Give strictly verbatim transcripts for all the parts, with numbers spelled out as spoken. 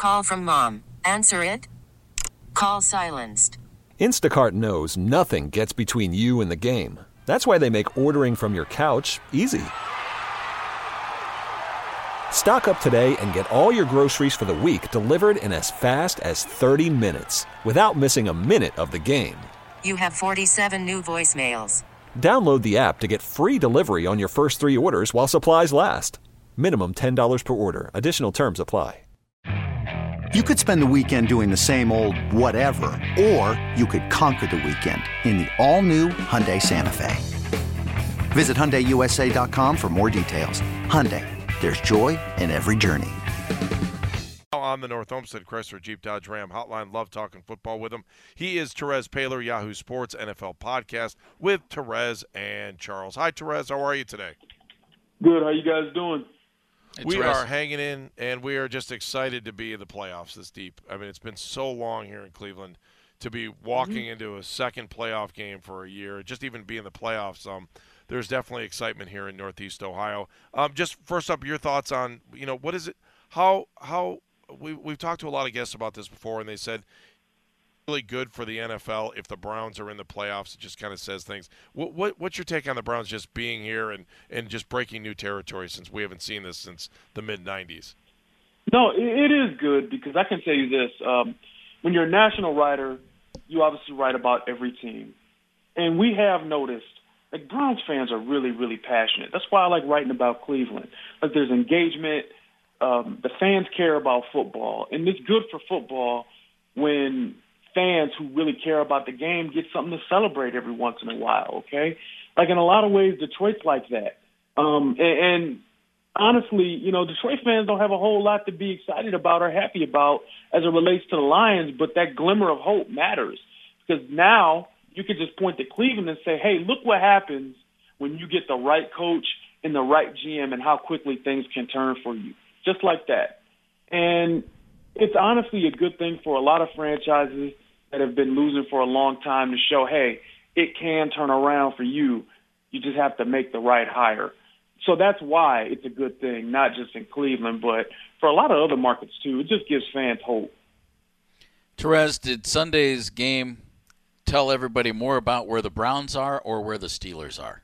Call from mom. Answer it. Call silenced. Instacart knows nothing gets between you and the game. That's why they make ordering from your couch easy. Stock up today and get all your groceries for the week delivered in as fast as thirty minutes without missing a minute of the game. You have forty-seven new voicemails. Download the app to get free delivery on your first three orders while supplies last. Minimum ten dollars per order. Additional terms apply. You could spend the weekend doing the same old whatever, or you could conquer the weekend in the all-new Hyundai Santa Fe. Visit Hyundai U S A dot com for more details. Hyundai, there's joy in every journey. On the North Olmsted Chrysler Jeep Dodge Ram hotline, love talking football with him. He is Terez Paylor, Yahoo Sports N F L podcast with Terez and Charles. Hi, Terez. How are you today? Good. How you guys doing? Hey, we Terez. are hanging in, and we are just excited to be in the playoffs this deep. I mean, it's been so long here in Cleveland to be walking mm-hmm. into a second playoff game for a year, just even be in the playoffs. Um, there's definitely excitement here in Northeast Ohio. Um, just first up, your thoughts on, you know, what is it, how, how, we, we've talked to a lot of guests about this before, and they said really good for the N F L if the Browns are in the playoffs. It just kind of says things. What, what what's your take on the Browns just being here and, and just breaking new territory, since we haven't seen this since the mid nineties? No, it, it is good, because I can tell you this. Um, when you're a national writer, you obviously write about every team. And we have noticed, like, Browns fans are really, really passionate. That's why I like writing about Cleveland. Like, there's engagement. Um, the fans care about football. And it's good for football when fans who really care about the game get something to celebrate every once in a while, okay? Like, in a lot of ways, Detroit's like that. Um, and, and honestly, you know, Detroit fans don't have a whole lot to be excited about or happy about as it relates to the Lions, but that glimmer of hope matters, because now you can just point to Cleveland and say, hey, look what happens when you get the right coach and the right G M and how quickly things can turn for you, just like that. And it's honestly a good thing for a lot of franchises that have been losing for a long time to show, hey, it can turn around for you. You just have to make the right hire. So that's why it's a good thing, not just in Cleveland, but for a lot of other markets too. It just gives fans hope. Terez, did Sunday's game tell everybody more about where the Browns are or where the Steelers are?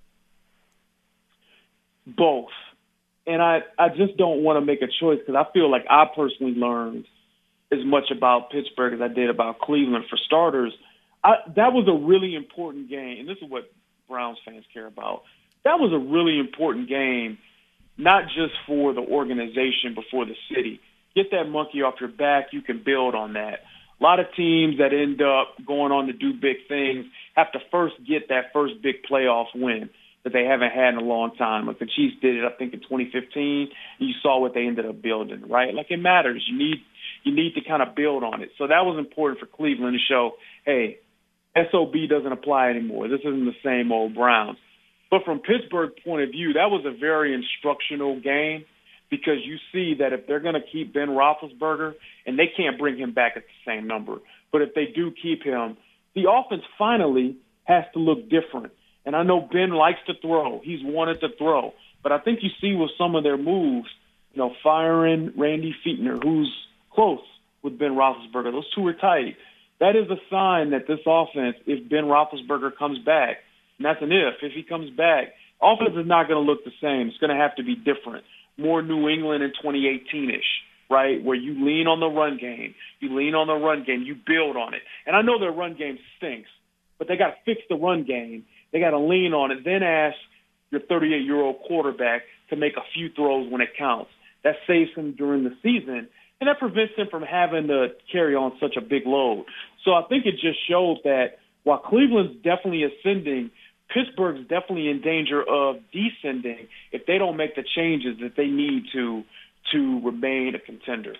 Both. And I, I just don't want to make a choice, because I feel like I personally learned as much about Pittsburgh as I did about Cleveland. For starters, I, that was a really important game, and this is what Browns fans care about. That was a really important game, not just for the organization, but for the city. Get that monkey off your back. You can build on that. A lot of teams that end up going on to do big things have to first get that first big playoff win that they haven't had in a long time. Like the Chiefs did it, I think, in twenty fifteen, and you saw what they ended up building, right? Like, it matters. You need you need to kind of build on it. So that was important for Cleveland to show, hey, S O B doesn't apply anymore. This isn't the same old Browns. But from Pittsburgh's point of view, that was a very instructional game, because you see that if they're going to keep Ben Roethlisberger, and they can't bring him back at the same number, but if they do keep him, the offense finally has to look different. And I know Ben likes to throw. He's wanted to throw. But I think you see with some of their moves, you know, firing Randy Fichtner, who's close with Ben Roethlisberger. Those two are tight. That is a sign that this offense, if Ben Roethlisberger comes back, and that's an if, if he comes back, offense is not going to look the same. It's going to have to be different. More New England in twenty eighteen-ish, right, where you lean on the run game. You lean on the run game. You build on it. And I know their run game stinks, but they got to fix the run game. They got to lean on it, then ask your thirty-eight-year-old quarterback to make a few throws when it counts. That saves him during the season, and that prevents him from having to carry on such a big load. So I think it just shows that while Cleveland's definitely ascending, Pittsburgh's definitely in danger of descending if they don't make the changes that they need to to remain a contender.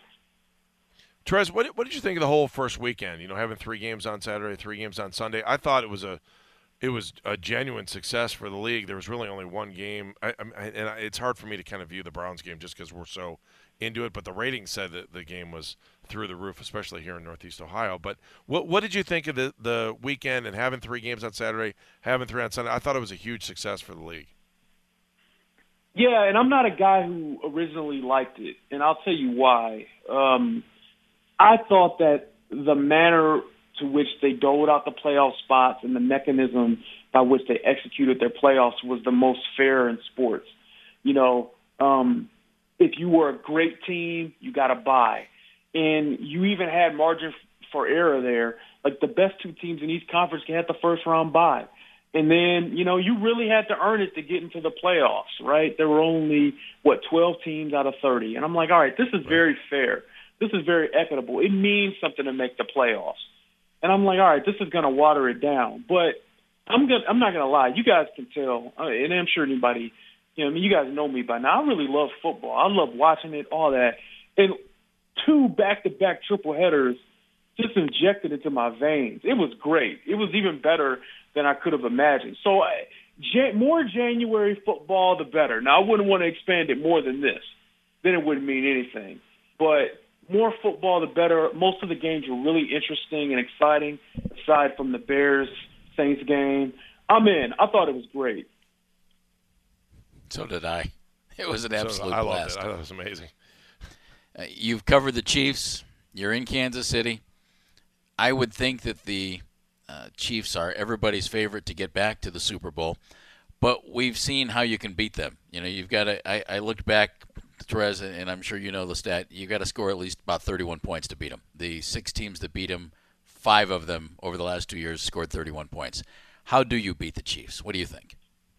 Terez, what, what did you think of the whole first weekend? You know, having three games on Saturday, three games on Sunday. I thought it was a It was a genuine success for the league. There was really only one game, I, I, and I, it's hard for me to kind of view the Browns game just because we're so into it. But the ratings said that the game was through the roof, especially here in Northeast Ohio. But what what did you think of the the weekend and having three games on Saturday, having three on Sunday? I thought it was a huge success for the league. Yeah, and I'm not a guy who originally liked it, and I'll tell you why. Um, I thought that the manner to which they doled out the playoff spots and the mechanism by which they executed their playoffs was the most fair in sports. You know, um, if you were a great team, you got a bye. And you even had margin for error there. Like the best two teams in each conference had the first round bye. And then, you know, you really had to earn it to get into the playoffs, right? There were only, what, twelve teams out of thirty. And I'm like, all right, this is very fair. This is very equitable. It means something to make the playoffs. And I'm like, all right, this is going to water it down. But I'm gonna, I'm not going to lie. You guys can tell, and I'm sure anybody, you know, I mean, you guys know me by now. I really love football. I love watching it, all that. And two back-to-back triple headers just injected into my veins. It was great. It was even better than I could have imagined. So I, Jan- more January football, the better. Now, I wouldn't want to expand it more than this. Then it wouldn't mean anything. But more football, the better. Most of the games were really interesting and exciting, aside from the Bears-Saints game. I'm in. I thought it was great. So did I. It was an absolute so, I blast. loved it. I thought it was amazing. Uh, you've covered the Chiefs. You're in Kansas City. I would think that the uh, Chiefs are everybody's favorite to get back to the Super Bowl, but we've seen how you can beat them. You know, you've got to. I, I looked back, Terez, and I'm sure you know the stat. You got to score at least about thirty-one points to beat them. The six teams that beat them, five of them over the last two years scored thirty-one points. How do you beat the Chiefs? What do you think?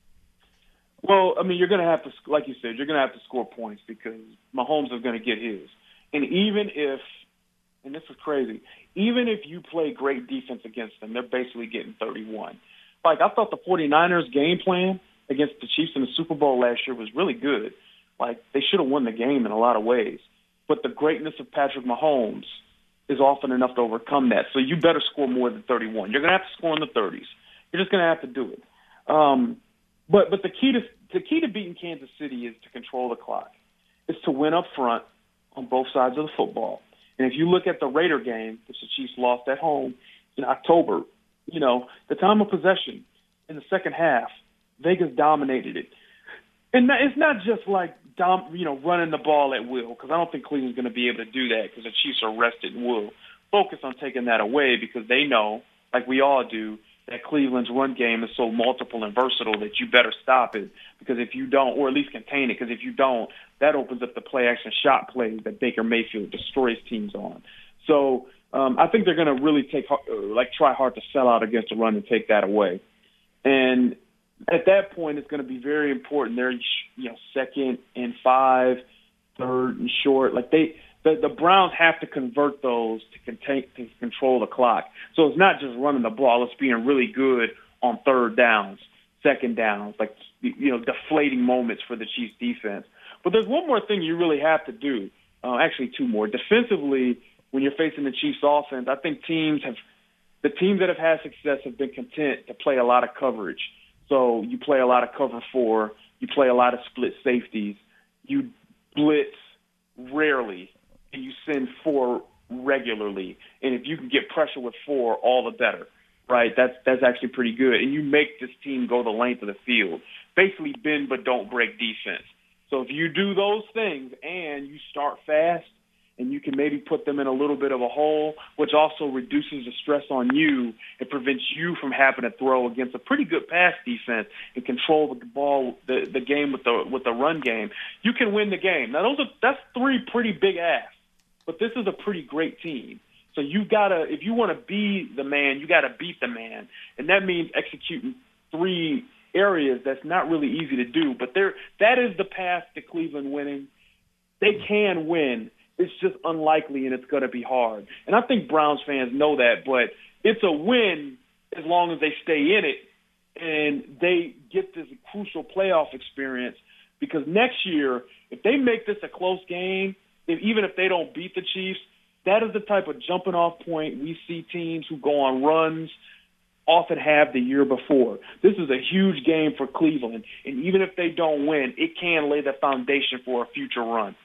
Well, I mean, you're going to have to, like you said, you're going to have to score points because Mahomes is going to get his. And even if, and this is crazy, even if you play great defense against them, they're basically getting thirty-one. Like, I thought the 49ers game plan against the Chiefs in the Super Bowl last year was really good. Like, they should have won the game in a lot of ways. But the greatness of Patrick Mahomes is often enough to overcome that. So you better score more than thirty-one. You're going to have to score in the thirties. You're just going to have to do it. Um, but but the key to the key to beating Kansas City is to control the clock. It's to win up front on both sides of the football. And if you look at the Raider game, which the Chiefs lost at home in October, you know, the time of possession in the second half, Vegas dominated it. And it's not just like, dom, you know, running the ball at will, because I don't think Cleveland's going to be able to do that because the Chiefs are rested and will focus on taking that away because they know, like we all do, that Cleveland's run game is so multiple and versatile that you better stop it because if you don't, or at least contain it, because if you don't, that opens up the play-action shot plays that Baker Mayfield destroys teams on. So um, I think they're going to really take, like, try hard to sell out against the run and take that away. And at that point, it's going to be very important. They're, you know, second and five, third and short. Like they, the, the Browns have to convert those to contain, to control the clock. So it's not just running the ball; it's being really good on third downs, second downs, like, you know, deflating moments for the Chiefs defense. But there's one more thing you really have to do. Uh, actually, two more. Defensively, when you're facing the Chiefs offense, I think teams have the teams that have had success have been content to play a lot of coverage. So you play a lot of cover four, you play a lot of split safeties, you blitz rarely, and you send four regularly. And if you can get pressure with four, all the better, right? That's that's actually pretty good. And you make this team go the length of the field. Basically bend but don't break defense. So if you do those things and you start fast, and you can maybe put them in a little bit of a hole, which also reduces the stress on you and prevents you from having to throw against a pretty good pass defense and control the ball, the, the game with the with the run game. You can win the game. Now, those are that's three pretty big asks, but this is a pretty great team. So you gotta, if you want to be the man, you got to beat the man, and that means executing three areas that's not really easy to do. But there, that is the path to Cleveland winning. They can win. It's just unlikely, and it's going to be hard. And I think Browns fans know that, but it's a win as long as they stay in it and they get this crucial playoff experience because next year, if they make this a close game, if, even if they don't beat the Chiefs, that is the type of jumping-off point we see teams who go on runs often have the year before. This is a huge game for Cleveland, and even if they don't win, it can lay the foundation for a future run.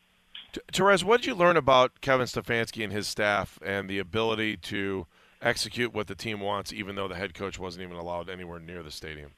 Terez, what did you learn about Kevin Stefanski and his staff and the ability to execute what the team wants, even though the head coach wasn't even allowed anywhere near the stadium?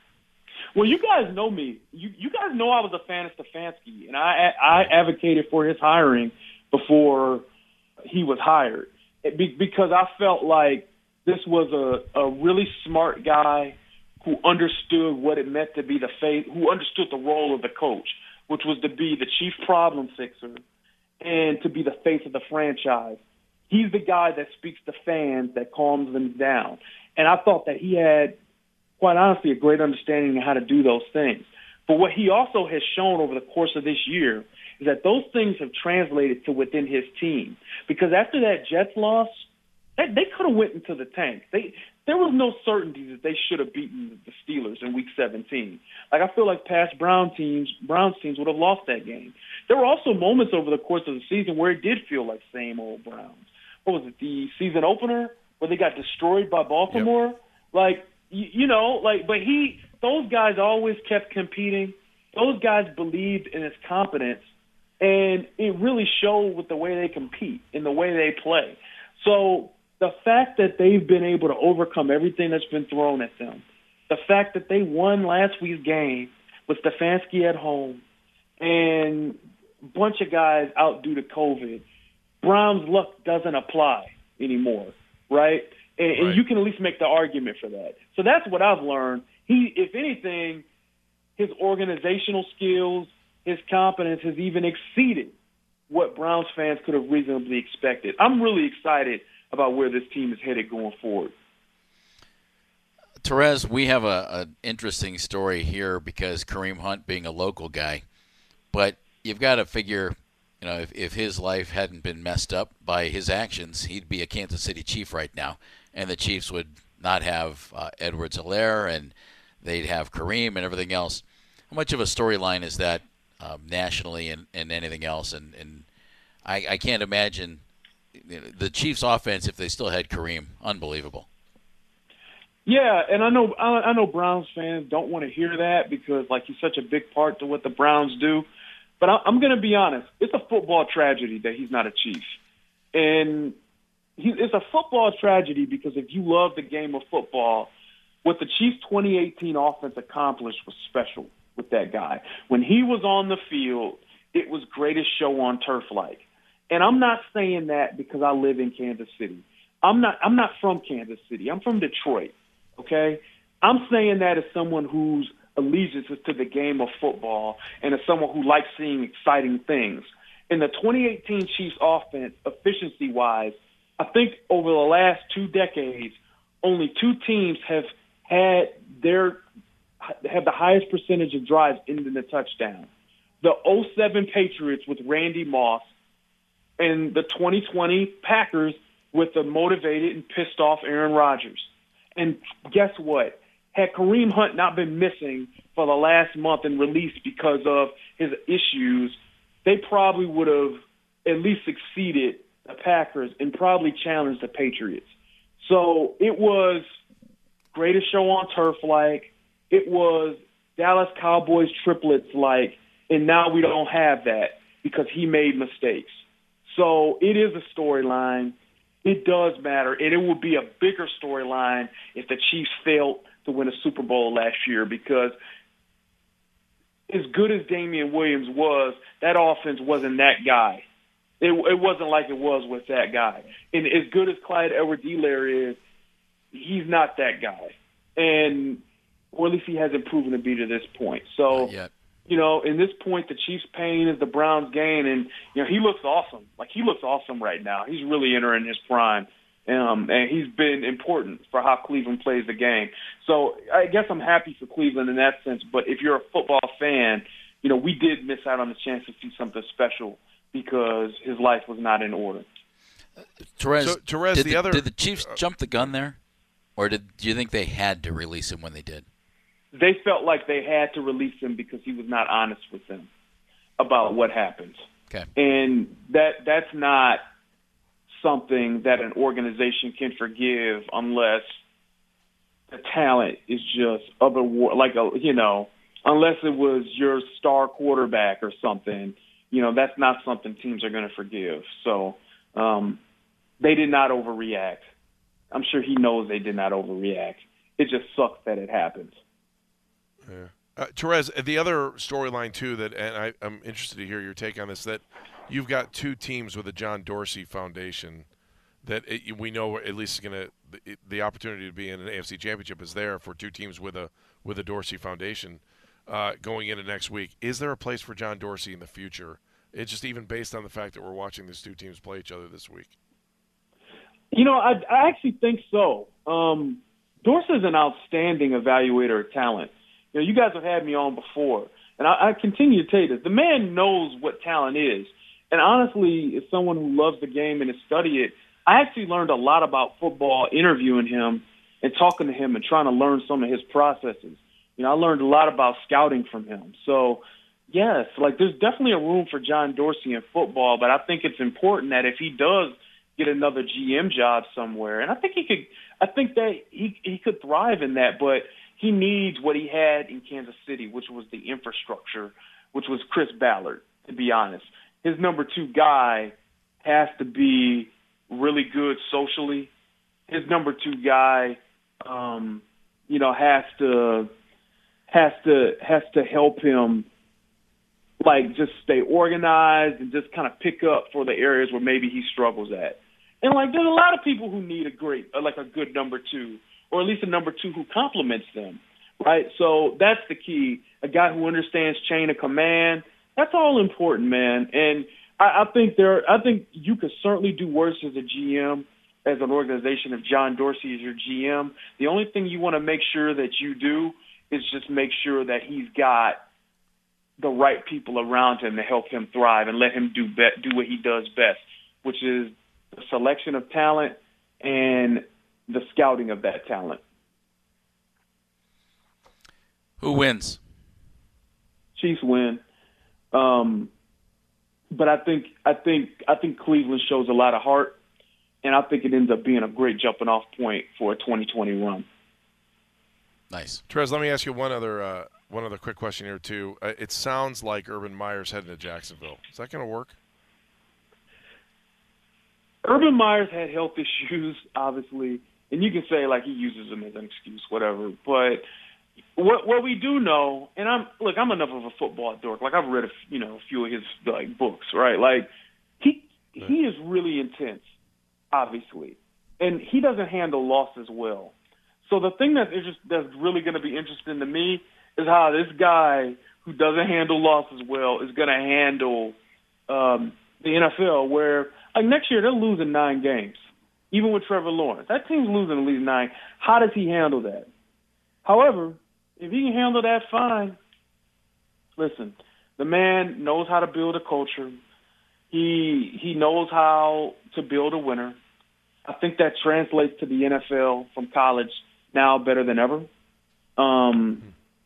Well, you guys know me. You you guys know I was a fan of Stefanski, and I I advocated for his hiring before he was hired. Be, because I felt like this was a, a really smart guy who understood what it meant to be the face, who understood the role of the coach, which was to be the chief problem fixer and to be the face of the franchise. He's the guy that speaks to fans, that calms them down. And I thought that he had, quite honestly, a great understanding of how to do those things. But what he also has shown over the course of this year is that those things have translated to within his team. Because after that Jets loss, they, they could have went into the tank. They There was no certainty that they should have beaten the Steelers in Week seventeen. Like, I feel like past Brown teams, Browns teams would have lost that game. There were also moments over the course of the season where it did feel like same old Browns. What was it, the season opener where they got destroyed by Baltimore? Yep. Like, you, you know, like, but he, those guys always kept competing. Those guys believed in his competence, and it really showed with the way they compete and the way they play. So the fact that they've been able to overcome everything that's been thrown at them, the fact that they won last week's game with Stefanski at home and a bunch of guys out due to COVID, Brown's luck doesn't apply anymore, right? And, right? and you can at least make the argument for that. So that's what I've learned. He, if anything, his organizational skills, his competence has even exceeded what Browns fans could have reasonably expected. I'm really excited about where this team is headed going forward. Terez, we have a, an interesting story here because Kareem Hunt being a local guy, but you've got to figure, you know, if, if his life hadn't been messed up by his actions, he'd be a Kansas City Chief right now, and the Chiefs would not have uh, Edwards-Helaire, and they'd have Kareem and everything else. How much of a storyline is that um, nationally and, and anything else? And, and I, I can't imagine you know, the Chiefs' offense if they still had Kareem. Unbelievable. Yeah, and I know I, I know Browns fans don't want to hear that because, like, he's such a big part to what the Browns do. But I, I'm going to be honest. It's a football tragedy that he's not a Chief. And he, it's a football tragedy because if you love the game of football, what the Chiefs' twenty eighteen offense accomplished was special with that guy. When he was on the field, it was greatest show on turf-like. And I'm not saying that because I live in Kansas City. I'm not I'm not from Kansas City. I'm from Detroit, okay? I'm saying that as someone whose allegiance is to the game of football and as someone who likes seeing exciting things. In the twenty eighteen Chiefs offense, efficiency-wise, I think over the last two decades, only two teams have had their have the highest percentage of drives ending the touchdown. The oh seven Patriots with Randy Moss and the twenty twenty Packers with the motivated and pissed off Aaron Rodgers. And guess what? Had Kareem Hunt not been missing for the last month and released because of his issues, they probably would have at least succeeded the Packers and probably challenged the Patriots. So it was greatest show on turf like. It was Dallas Cowboys triplets like, and now we don't have that because he made mistakes. So it is a storyline. It does matter, and it would be a bigger storyline if the Chiefs failed to win a Super Bowl last year because as good as Damian Williams was, that offense wasn't that guy. It, it wasn't like it was with that guy. And as good as Clyde Edwards-Helaire is, he's not that guy. And or at least he hasn't proven to be to this point. So, you know, in this point, the Chiefs' pain is the Browns' gain, and you know he looks awesome. Like he looks awesome right now. He's really entering his prime, um, and he's been important for how Cleveland plays the game. So I guess I'm happy for Cleveland in that sense. But if you're a football fan, you know we did miss out on the chance to see something special because his life was not in order. Uh, Terez, so, Terez, did, the the, other, did the Chiefs jump the gun there, or did do you think they had to release him when they did? They felt like they had to release him because he was not honest with them about what happened. Okay. And that that's not something that an organization can forgive unless the talent is just other like a you know unless it was your star quarterback or something. You know that's not something teams are going to forgive. So um, they did not overreact. I'm sure he knows they did not overreact. It just sucks that it happened. Yeah. Uh, Terez, the other storyline too that, and I, I'm interested to hear your take on this. That you've got two teams with a John Dorsey Foundation that it, we know at least is going to the, the opportunity to be in an A F C Championship is there for two teams with a with a Dorsey Foundation uh, going into next week. Is there a place for John Dorsey in the future? It's just even based on the fact that we're watching these two teams play each other this week. You know, I, I actually think so. Um, Dorsey's an outstanding evaluator of talent. You know, you guys have had me on before, and I, I continue to tell you this. The man knows what talent is. And honestly, as someone who loves the game and has studied it, I actually learned a lot about football interviewing him and talking to him and trying to learn some of his processes. You know, I learned a lot about scouting from him. So, yes, like there's definitely a room for John Dorsey in football, but I think it's important that if he does get another G M job somewhere, and I think he could, I think that he he could thrive in that, but he needs what he had in Kansas City, which was the infrastructure, which was Chris Ballard, to be honest. His number two guy has to be really good socially. His number two guy, um, you know, has to has to has to help him, like, just stay organized and just kind of pick up for the areas where maybe he struggles at. And like, there's a lot of people who need a great, like a good number two, or at least a number two who complements them, right? So that's the key. A guy who understands chain of command. That's all important, man. And I, I think there, I think you could certainly do worse as a G M, as an organization, if John Dorsey is your G M. The only thing you want to make sure that you do is just make sure that he's got the right people around him to help him thrive and let him do be- do what he does best, which is the selection of talent and the scouting of that talent. Who wins? Chiefs win. Um, but I think I think I think Cleveland shows a lot of heart, and I think it ends up being a great jumping off point for a twenty twenty run. Nice. Trez, let me ask you one other uh, one other quick question here too. Uh, it sounds like Urban Meyer's heading to Jacksonville. Is that going to work? Urban Meyer's had health issues, obviously, and you can say like he uses them as an excuse, whatever. But what what we do know, and I'm look, I'm enough of a football dork. Like I've read a you know a few of his like books, right? Like he he is really intense, obviously, and he doesn't handle losses well. So the thing that's interest, that's really going to be interesting to me is how this guy who doesn't handle losses well is going to handle um, the N F L, where like next year they're losing nine games, even with Trevor Lawrence. That team's losing at least nine. How does he handle that? However, if he can handle that, fine. Listen, the man knows how to build a culture. He he knows how to build a winner. I think that translates to the N F L from college now better than ever. Um,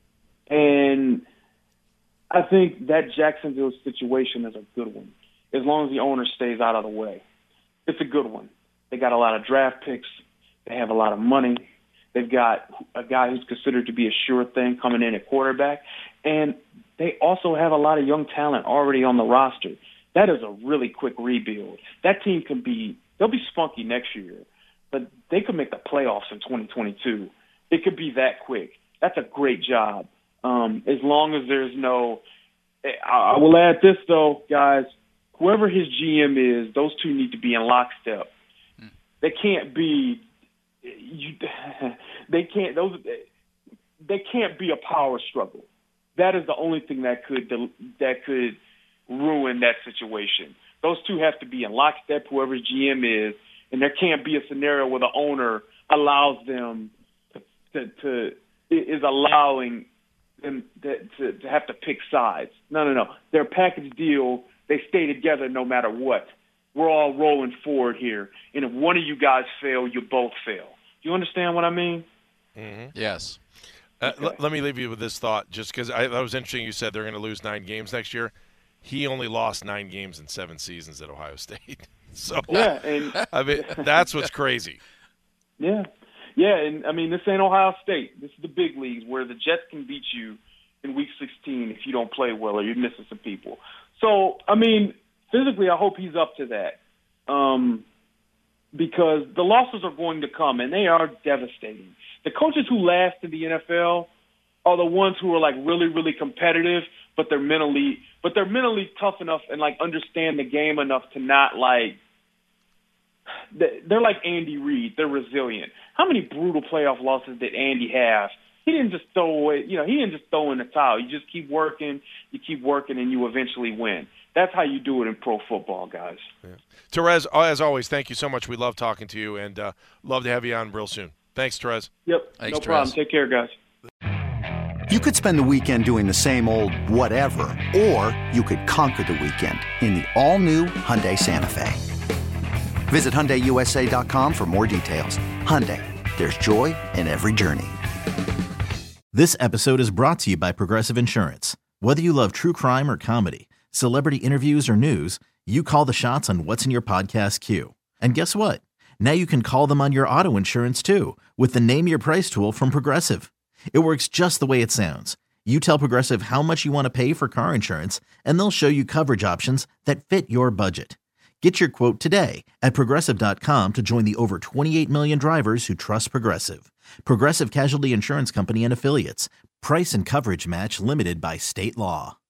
and I think that Jacksonville situation is a good one, as long as the owner stays out of the way. It's a good one. They got a lot of draft picks. They have a lot of money. They've got a guy who's considered to be a sure thing coming in at quarterback. And they also have a lot of young talent already on the roster. That is a really quick rebuild. That team can be – they'll be spunky next year, but they could make the playoffs in twenty twenty-two. It could be that quick. That's a great job. Um, as long as there's no – I will add this, though, guys. Whoever his G M is, those two need to be in lockstep. Hmm. They can't be you, – they can't – those they can't be a power struggle. That is the only thing that could that could ruin that situation. Those two have to be in lockstep, whoever G M is, and there can't be a scenario where the owner allows them to, to, to is allowing them to, to, to have to pick sides. No, no, no. They're a package deal. They stay together no matter what. We're all rolling forward here, and if one of you guys fail, you both fail. Do you understand what I mean? Mm-hmm. Yes. Uh, l- let me leave you with this thought, just because that was interesting. You said they're going to lose nine games next year. He only lost nine games in seven seasons at Ohio State. So yeah, and I mean that's what's crazy. Yeah, yeah, and I mean this ain't Ohio State. This is the big leagues where the Jets can beat you in Week sixteen if you don't play well or you're missing some people. So I mean, physically, I hope he's up to that, um, because the losses are going to come and they are devastating. The coaches who last in the N F L are the ones who are like really, really competitive, but they're mentally, but they're mentally tough enough and like understand the game enough to not like. They're like Andy Reid. They're resilient. How many brutal playoff losses did Andy have? He didn't just throw away, you know, he didn't just throw in the towel. You just keep working, you keep working, and you eventually win. That's how you do it in pro football, guys. Yeah. Terez, as always, thank you so much. We love talking to you, and uh, love to have you on real soon. Thanks, Terez. Yep, Thanks, no problem. Terez. Take care, guys. You could spend the weekend doing the same old whatever, or you could conquer the weekend in the all-new Hyundai Santa Fe. Visit Hyundai U S A dot com for more details. Hyundai, there's joy in every journey. This episode is brought to you by Progressive Insurance. Whether you love true crime or comedy, celebrity interviews or news, you call the shots on what's in your podcast queue. And guess what? Now you can call them on your auto insurance too with the Name Your Price tool from Progressive. It works just the way it sounds. You tell Progressive how much you want to pay for car insurance, and they'll show you coverage options that fit your budget. Get your quote today at Progressive dot com to join the over twenty-eight million drivers who trust Progressive. Progressive Casualty Insurance Company and Affiliates. Price and coverage match limited by state law.